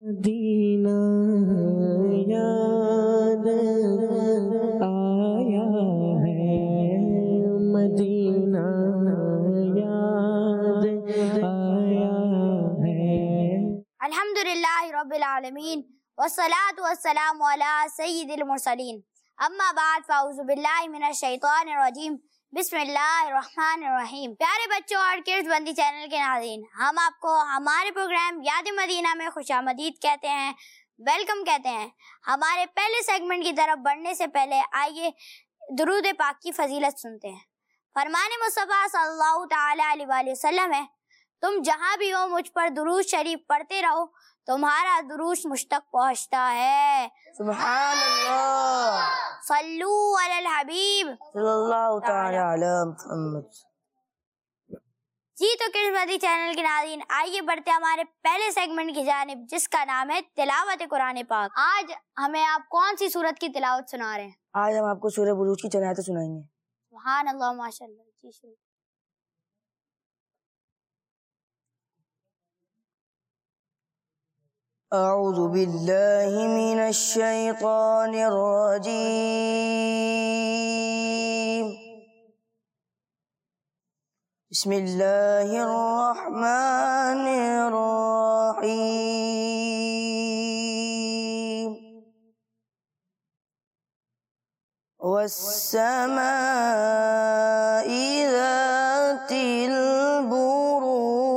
مدینہ یاد آیا ہے، مدینہ یاد آیا ہے۔ الحمدللہ رب العالمین والصلاة والسلام علی سید المرسلین، اما بعد فاعوذ باللہ من الشیطان الرجیم، بسم اللہ الرحمن الرحیم۔ پیارے بچوں اور کڈز بندی چینل کے ناظرین، ہم آپ کو ہمارے پروگرام یاد مدینہ میں خوش آمدید کہتے ہیں، ویلکم کہتے ہیں۔ ہمارے پہلے سیگمنٹ کی طرف بڑھنے سے پہلے آئیے درود پاک کی فضیلت سنتے ہیں۔ فرمان مصطفیٰ صلی اللہ تعالی علیہ وآلہ وسلم ہے، تم جہاں بھی ہو مجھ پر درود شریف پڑھتے رہو، تمہارا درود مجھ تک پہنچتا ہے۔ سبحان اللہ، صلو علی الحبیب صلی اللہ تعالی علی محمد۔ جی تو کڈز مدی چینل کے ناظرین، آئیے بڑھتے ہمارے پہلے سیگمنٹ کی جانب، جس کا نام ہے تلاوت قرآن پاک۔ آج ہمیں آپ کون سی سورت کی تلاوت سنا رہے ہیں؟ آج ہم آپ کو سورہ بروج کی چند آیتیں سنائیں گے۔ سبحان اللہ، ماشاء اللہ۔ جی شروع۔ اعوذ باللہ من الشیطان الرجیم، بسم اللہ الرحمن الرحیم، والسماء ذات البروج،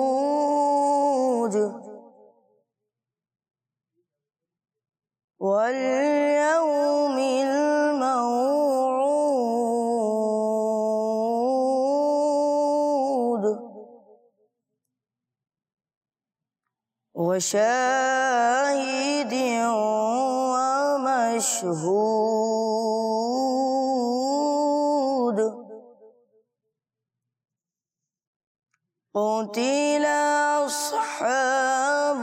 واليوم الموعود، وشاهد ومشهود، قتل أصحاب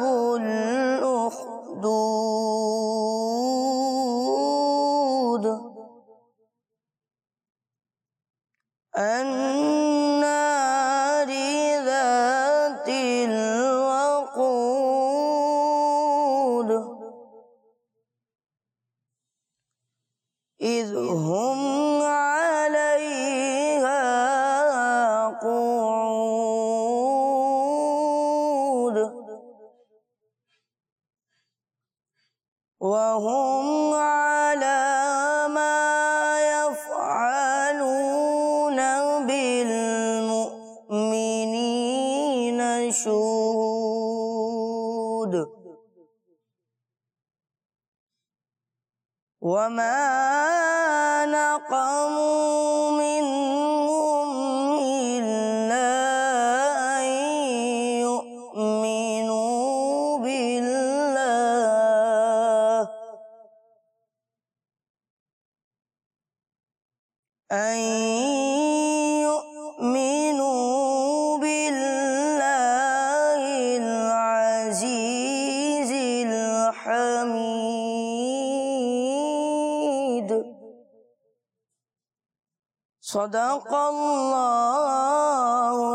الأخدود، النار ذات الوقود، إذ هم عليها قعود، وهم على ما يفعلون بالمؤمنين شهود، وما نقموا منهم إلا أن يؤمنوا بالله، العزيز الحميد۔ صدق اللہ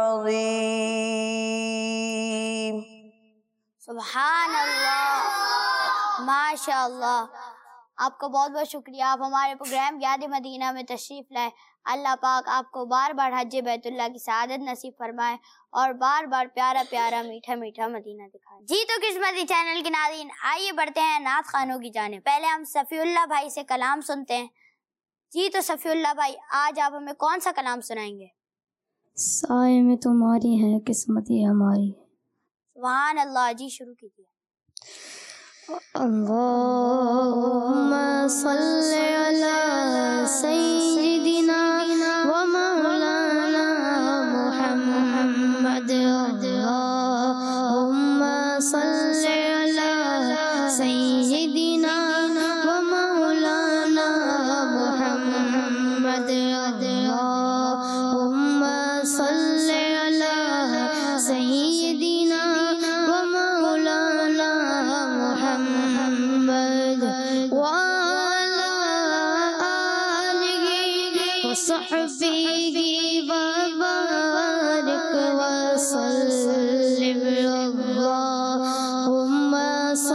العظیم۔ سبحان اللہ، ماشاء اللہ۔ آپ کا بہت بہت شکریہ، آپ ہمارے پروگرام یاد مدینہ میں تشریف لائے۔ اللہ پاک آپ کو بار بار حج بیت اللہ کی سعادت نصیب فرمائے اور بار بار پیارا پیارا میٹھا میٹھا مدینہ دکھائے۔ جی تو کڈز مدی چینل کے ناظرین، آئیے بڑھتے ہیں نعت خوانوں کی جانب۔ پہلے ہم صفی اللہ بھائی سے کلام سنتے ہیں۔ جی تو صفی اللہ بھائی، آج آپ ہمیں کون سا کلام سنائیں گے؟ سائے میں تمہاری ہے قسمت یہ ہماری ہے۔ سبحان اللہ، جی شروع کیجیے۔ اللہم صلی علی سیدنا و مولانا محمد، اللہم صلی علی سیدنا و مولانا محمد، اللہم صلی علی سیدنا و مولانا محمد، وعلی آلہ وصحبہ وبارک وسلم، اللہم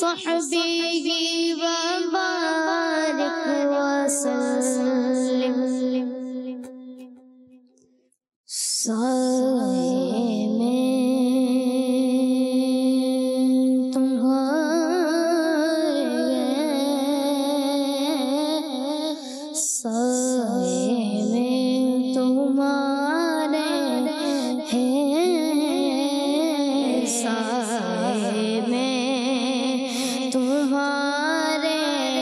صحبه وبارك وسلم سائے میں تمہارے سائے میں تمہارے ہیں سائے میں تمہارے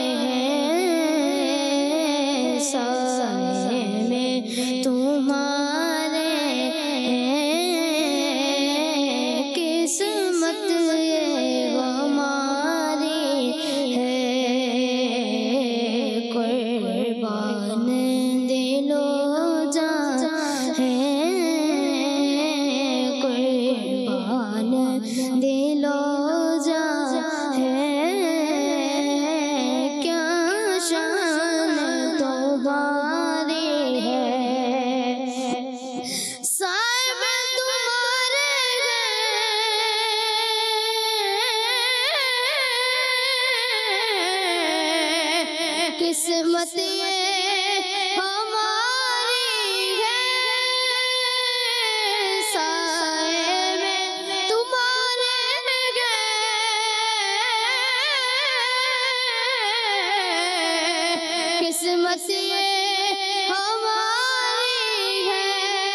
ہیں سائے میں تمہارے قسمت یہ ہماری ہے قربان دل و جان ہے قربان دل و جان ہے کیا شان تمہاری ہے صاحب تمہارے قسمت یہ ہماری ہے سائے میں تمہارے قسمت یہ ہماری ہے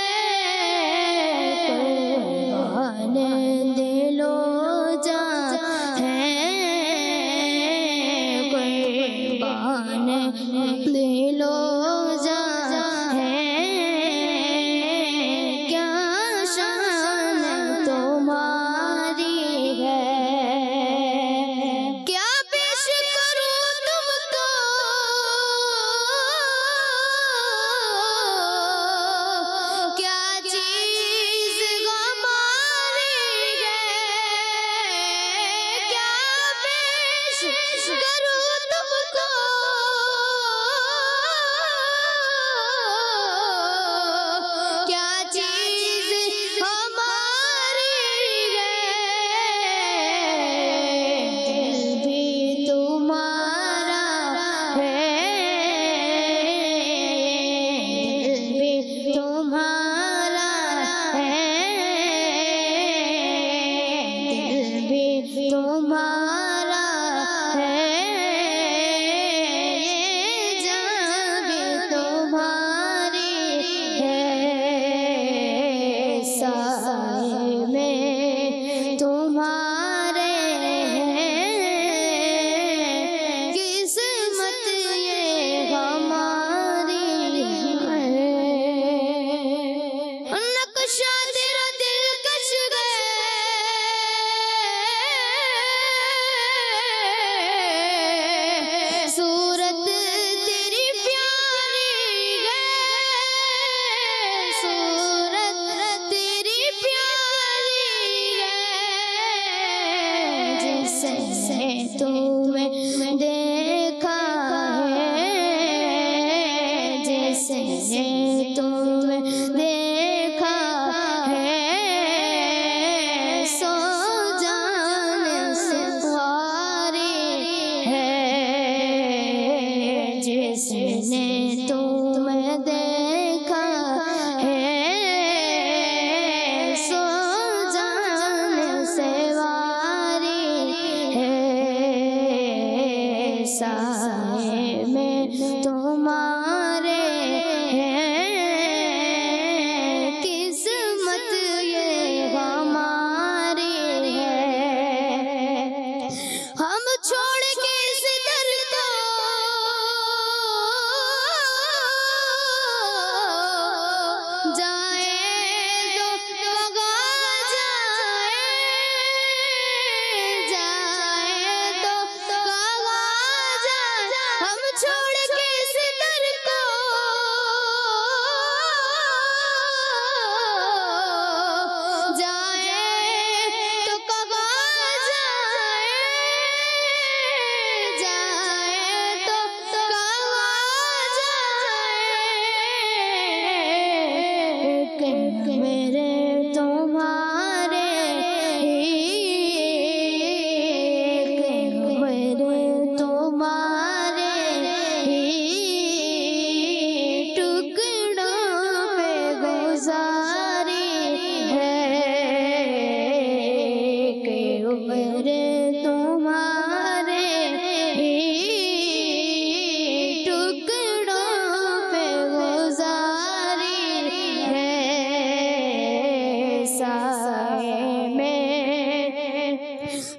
قربان دل و جان ہے قربان دل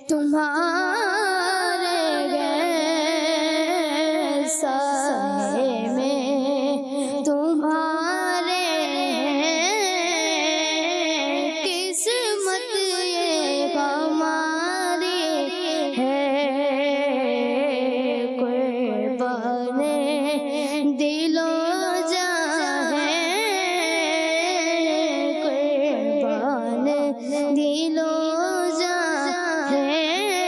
تمہارے غیر سائے میں تمہارے قسمت یہ ہماری ہے قربان دل و جان ہے قربان دل و جان ہے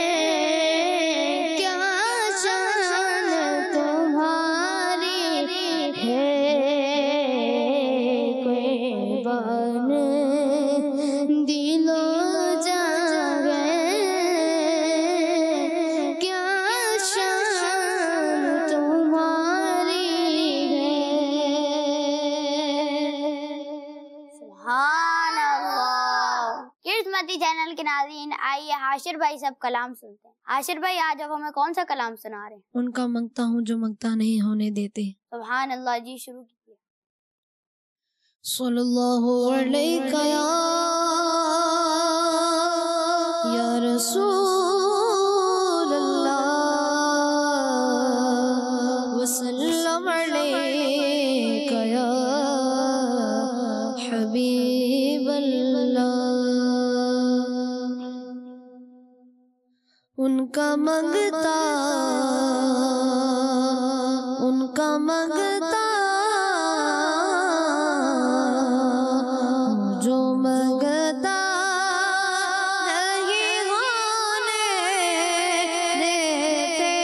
کیا شان تمہاری ہے قربان دل و جان ہے کیا شان تمہاری ہے سبحان اللہ۔ کڈز مدی چینل کے ناظرین، آئیے حاشر بھائی سب کلام سنتے ہیں۔ حاشر بھائی آج آپ ہمیں کون سا کلام سنا رہے ہیں؟ ان کا مانگتا ہوں جو مانگتا نہیں ہونے دیتے۔ سبحان اللہ، جی شروع کیجیے۔ صلی اللہ علیہ یا رسول اللہ وسلم علیک یا حبیب اللہ۔ ان کا مانگتا جو مانگتا نہیں ہونے دیتے۔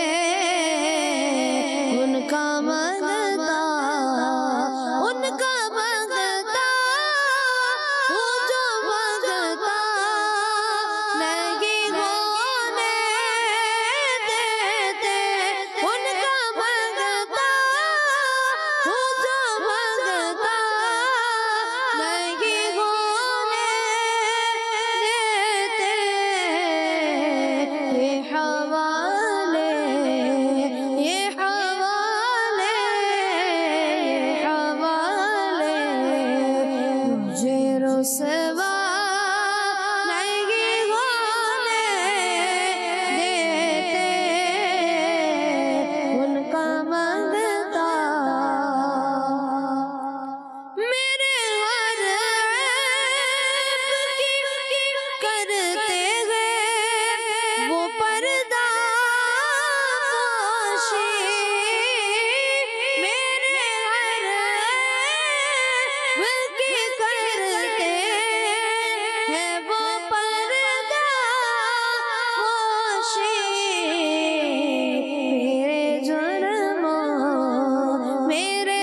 ان کا مانگتا وہ جو مانگتا نہیں ہونے دیتے۔ ان کا مانگتا وہ جو مانگتا نہیں ہونے دیتے۔ یہ حوالے مجھے رسوا نہیں ہونے دیتے۔ ان کا مانگتا میرے ہر عیب کی کرتے گئے وہ پردہ پوشی۔ میرے ہر عیب کی کرتے ہیں وہ پردہ پوشی۔ میرے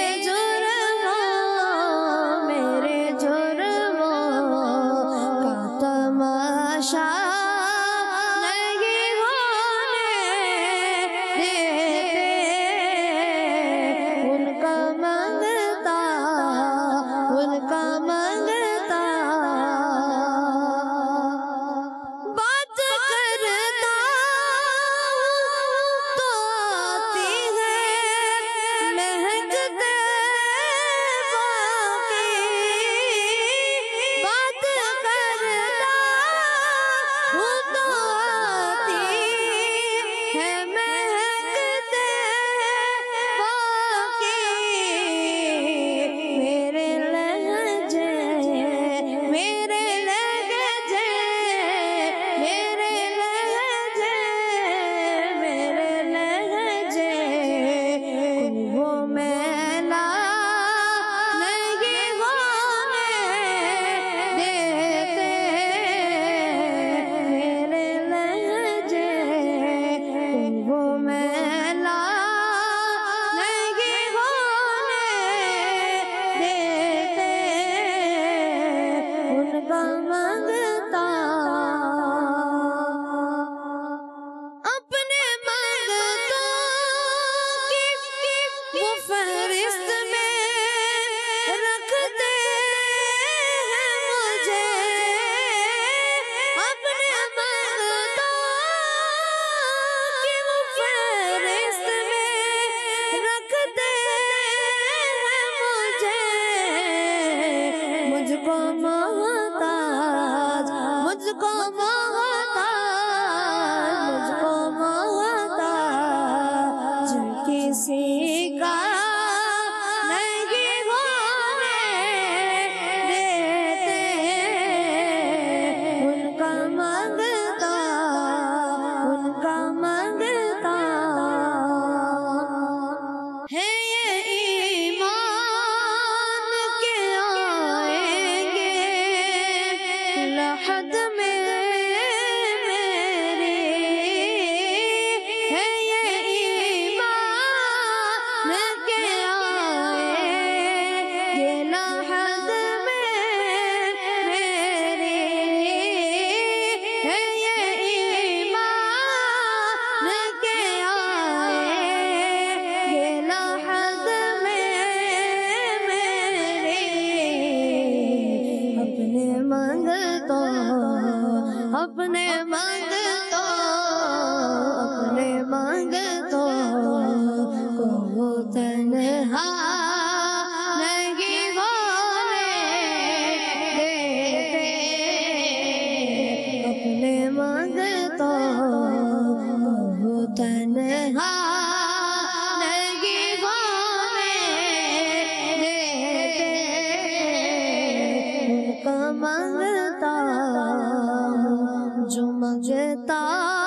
جرموں کا تماشا نہیں ہونے دیتے۔ ان کا مانگتا بات کرتا تو آتی ہے مہکتے باقی۔ بات کرتا تو آتی ہے مہکتے باقی۔ میرے لہجے وہ میلا نہیں ہونے دیتے۔ میرے لہجے وہ میلا نہیں ہونے دیتے۔ ان کا مانگتا اپنے مانگتوں کی وہ فہرست میں رکھتے ہیں مجھے۔ اپنے مانگتوں کی وہ فہرست میں رکھتے ہیں مجھے۔ مجھ کو محتاج اپنے منگتوں کو تنہا نہیں ہونے دیتے، اپنے منگتوں کو تنہا نہیں ہونے دیتے، ان کا منگتا جو منگتا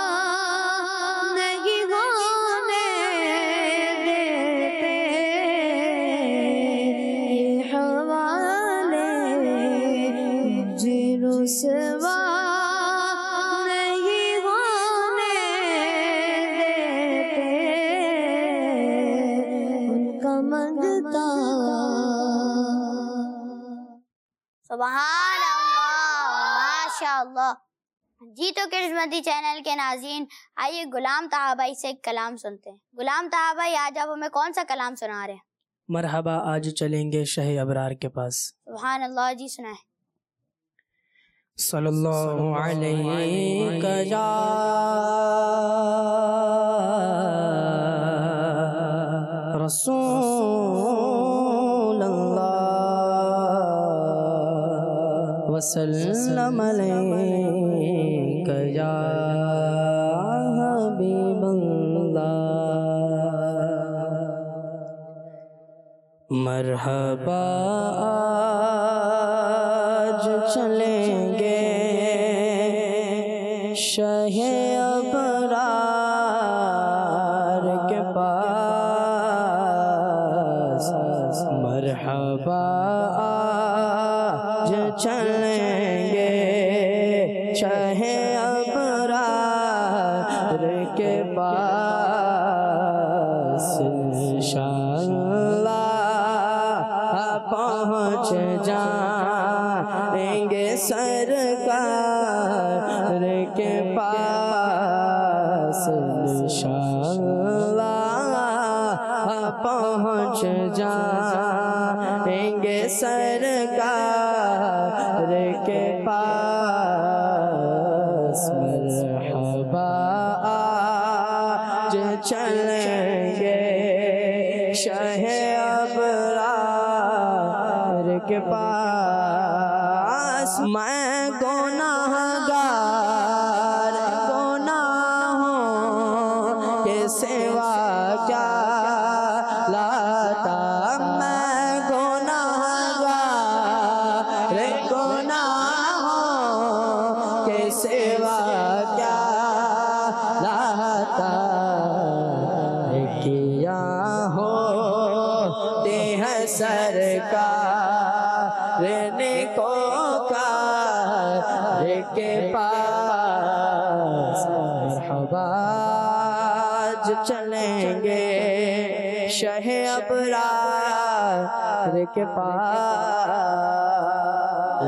نہیں ہونے دیتے، یہ حوالے مجھے رسوا نہیں ہونے دیتے، ان کا منگتا۔ سبحان اللہ، ماشاء اللہ۔ جی تو کرسمتی چینل کے ناظرین، آئیے غلام طہا بھائی سے ایک کلام سنتے ہیں۔ غلام طہا بھائی، آج آپ ہمیں کون سا کلام سنا رہے ہیں؟ مرحبا، آج چلیں گے شہ ابرار کے پاس۔ سبحان اللہ، جی سنائیں۔ صلی اللہ علیہ یا رسول اللہ وسلم علیک یا حبیب اللہ، مرحبا آج چلیں گے شہ ابرار کے پاس، مرحبا آج چلیں گے شہ ابرار کے پاس، انشاءاللہ پہنچ جائیں گے سرکار کے پاس، انشاءاللہ پہنچ جائیں گے سرکار کے پاس، مرحبا آج چلیں گے شہ ابرار کے پاس، میں گناہگار گناہوں کے سوا کیا لاتا، میں گناہگار گناہوں کے سوا کیا لاتا، کیا ہوتے ہیں سرکار نیکوکار کے پاس، مرحبا آج چلیں گے شہ ابرار کے پاس،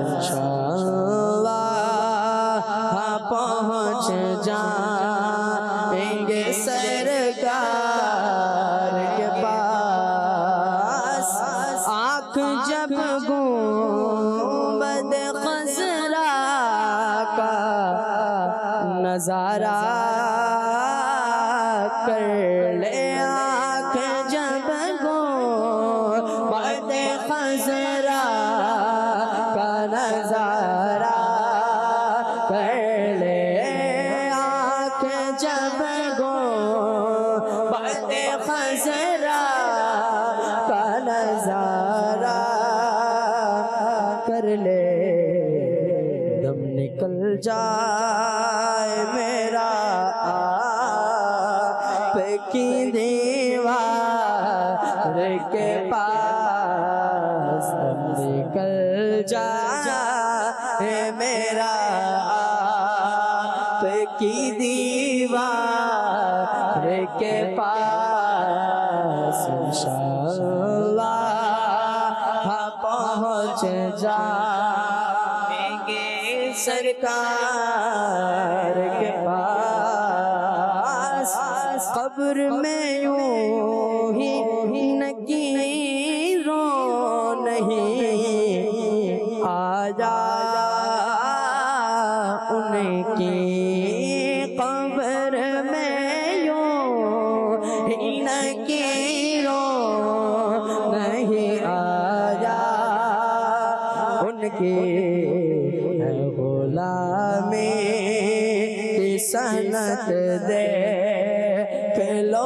انشاءاللہ پہنچ جائیں گے سرکار کے پاس، آنکھ جب گنبد خضرا کا نظارہ کر لے، آنکھ جب گنبد خضرا کا نظارہ کر لے، آنکھ جب گنبد خضرا کا نظارہ کر لے، دم نکل جائے میرا آپ کی دیوار کے پاس، دم نکل جائے میرا آپ کی دیوار کے پاس، انشاءاللہ پہنچ جائیں گے سرکار کے پاس، قبر میں یوں ہی نکیروں نہیں آ جا ان کی سنت دیکھ لو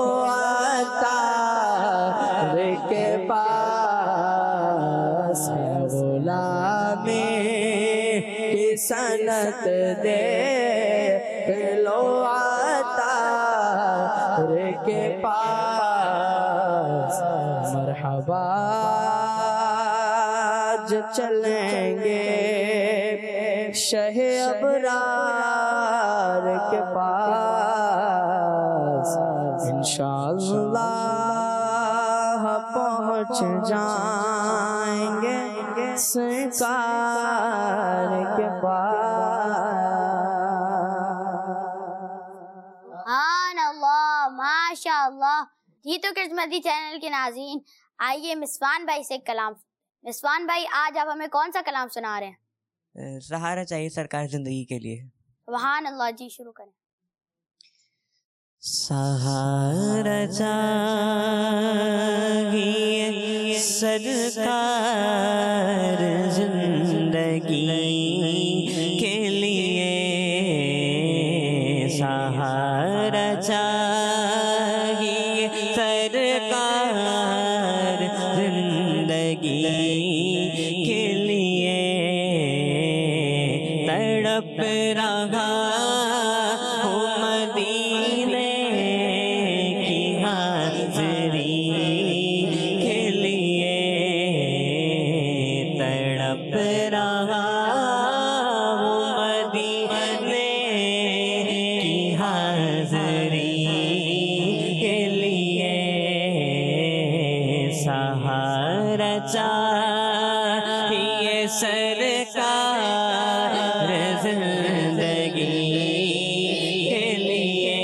عطار کے پاس ہے غلامی کی سنت دیکھ لو عطار کے پاس مرحبا جو چلیں گے شہ ابرار کے پاس انشاءاللہ پہنچ جائیں گے سرکار کے پاس. سبحان اللہ، ماشاء اللہ. جی تو قسمتی چینل کے ناظرین، آئیے مسفان بھائی سے کلام. مسفان بھائی، آج آپ ہمیں کون سا کلام سنا رہے ہیں؟ سہارا چاہیے سرکار زندگی کے لیے. سبحان اللہ. جی شروع کریں. سہارا چاہیے سرکار زندگی کے لیے، سہارا چاہیے سرکار زندگی کے لیے. تڑپ رہا ہوں مدینے کی حاضری کے لیے، تڑپ رہا ہوں مدینے کی حاضری کے لیے. سہارا چاہیے سرکار زندگی کے لیے.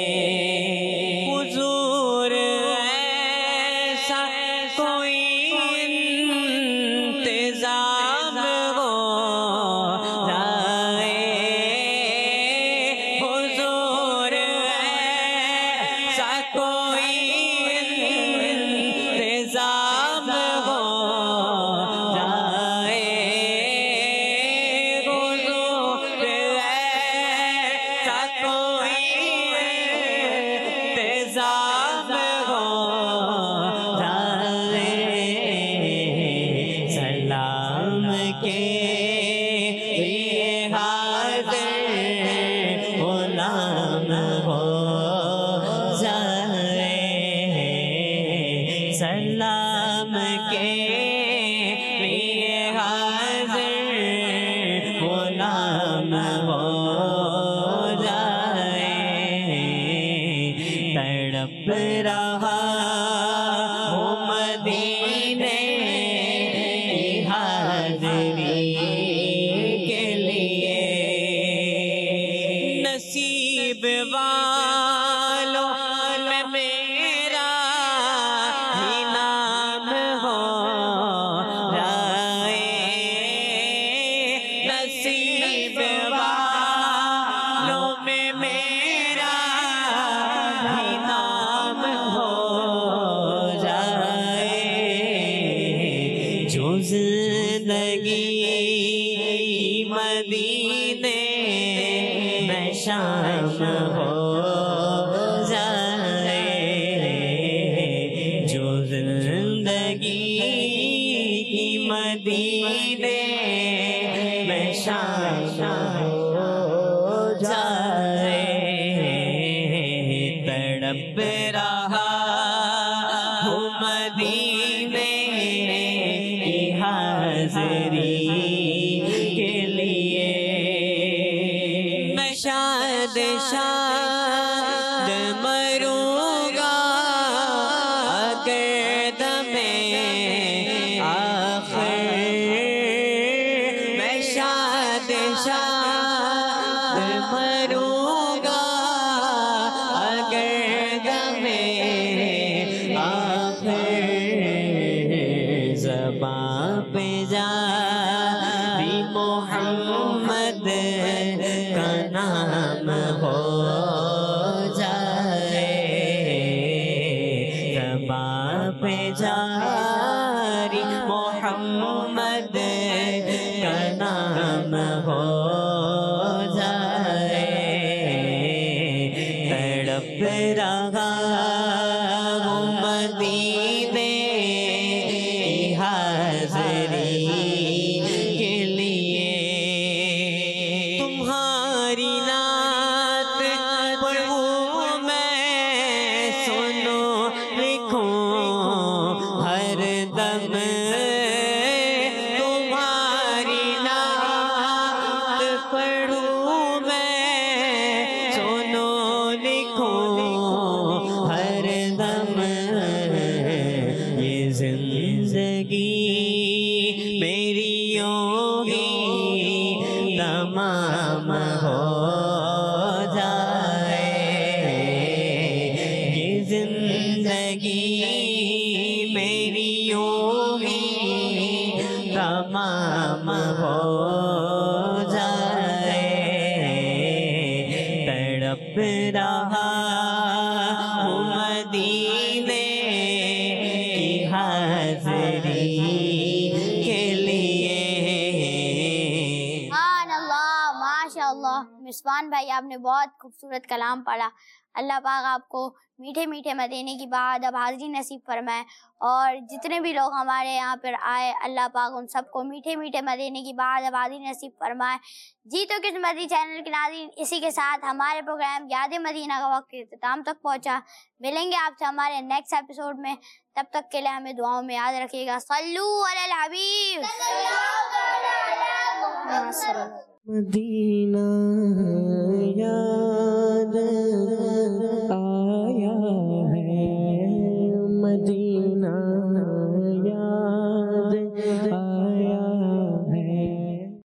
حضور ایسا کوئی انتظام ہو جائے، حضور ایسا کوئی انتظام ہو جائے، حضور ایسا کوئی انتظام ہو جائے. سلام کے لیے حاضر غلام ہو جائے، سلام کے لیے حاضر غلام ہو جائے. تڑپ رہا ہوں مدینے کی حاضری کے لیے. نصیب والوں میں میرا ہی نام ہو جائے، نصیب والوں میں میرا ہی نام ہو جائے. جو زندگی مدینے میں شام ہو جائے، جو زندگی کی مدینے میں شام ہو جائے. تڑپ رہا ہوں مدینے کی حاضری کے لیے. میں شاد شاد مروں گا اگر دمِ آخر، میں شاد شاد مروں گا اگر دمِ آخر. زباں پہ جاری محمد کا نام ہو جائے، زباں پہ جاری محمد کا نام ہو جائے. رہا ہوں مدینے کی حاضری کے لیے تمہاری نعت پڑھوں میں سنو لکھوں ہر دم تمہاری نعت پڑھوں میں سنو لکھوں ہر دم یہ زندگی میری یوں ہی تمام ہو جائے یہ زندگی میری یوں ہی تمام ہو جائے تڑپ رہا ہوں مدینے کی حاضری کے لیے سبحان اللہ، ماشاء اللہ۔ مسوان بھائی آپ نے بہت خوبصورت کلام پڑھا۔ اللہ پاک آپ کو میٹھے میٹھے مدینے کی بعد اب حاضری نصیب فرمائے، اور جتنے بھی لوگ ہمارے یہاں پر آئے اللہ پاک ان سب کو میٹھے میٹھے مدینے کی بعد اب حاضری نصیب فرمائے۔ جی تو قسمتی چینل کے ناظرین، اسی کے ساتھ ہمارے پروگرام یاد مدینہ کا وقت اختتام تک پہنچا۔ ملیں گے آپ سے ہمارے نیکسٹ ایپیسوڈ میں، تب تک کے لیے ہمیں دعاؤں میں یاد رکھیے گا۔ صلو علی الحبیب۔ مدینہ